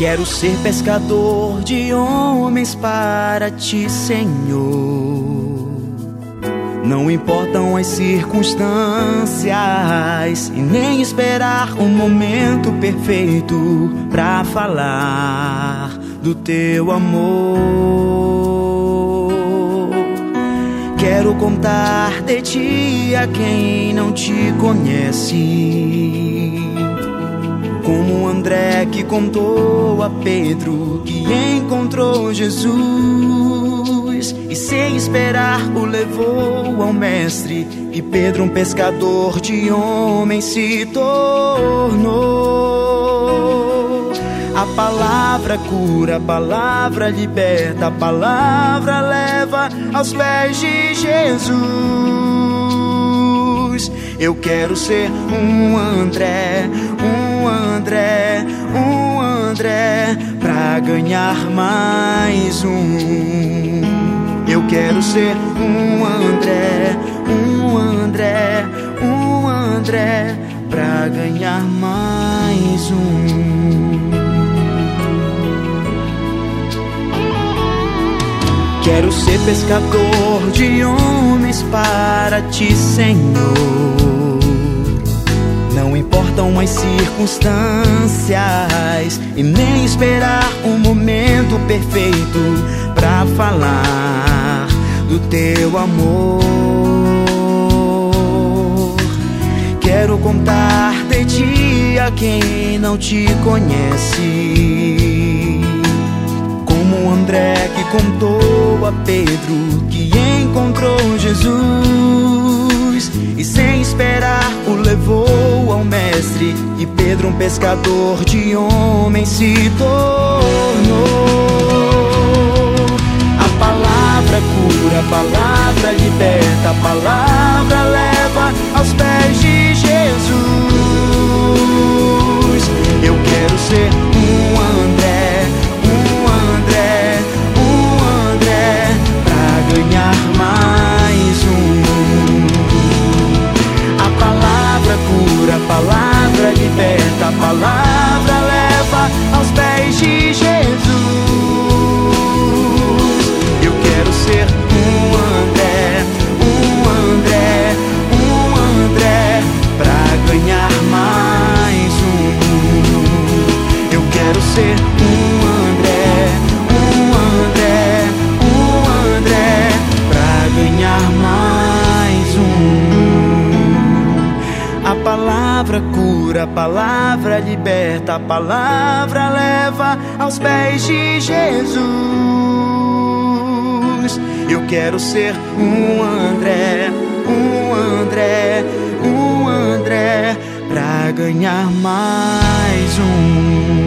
Quero ser pescador de homens para ti, Senhor. Não importam as circunstâncias e nem esperar um momento perfeito pra falar do teu amor. Quero contar de ti a quem não te conhece, como André que contou a Pedro que encontrou Jesus e sem esperar o levou ao mestre, e Pedro, um pescador de homens, se tornou. A palavra cura, a palavra liberta, a palavra leva aos pés de Jesus. Eu quero ser um André, pra ganhar mais um. Eu quero ser um André, pra ganhar mais um. Quero ser pescador de homens para ti, Senhor. Não importam as circunstâncias e nem esperar um momento perfeito pra falar do teu amor. Quero contar de ti a quem não te conhece, como André que contou a Pedro que encontrou Jesus e sem esperar o levou ao mestre, e Pedro, um pescador de homens, se tornou. A palavra cura, a palavra liberta, a palavra leva aos pés de Jesus. Eu quero ser um André, pra ganhar mais um. A palavra cura, a palavra liberta, a palavra leva aos pés de Jesus. Eu quero ser um André, pra ganhar mais um. Eu quero ser um André, pra ganhar mais um. A palavra cura, a palavra liberta, a palavra leva aos pés de Jesus. Eu quero ser um André, pra ganhar mais um.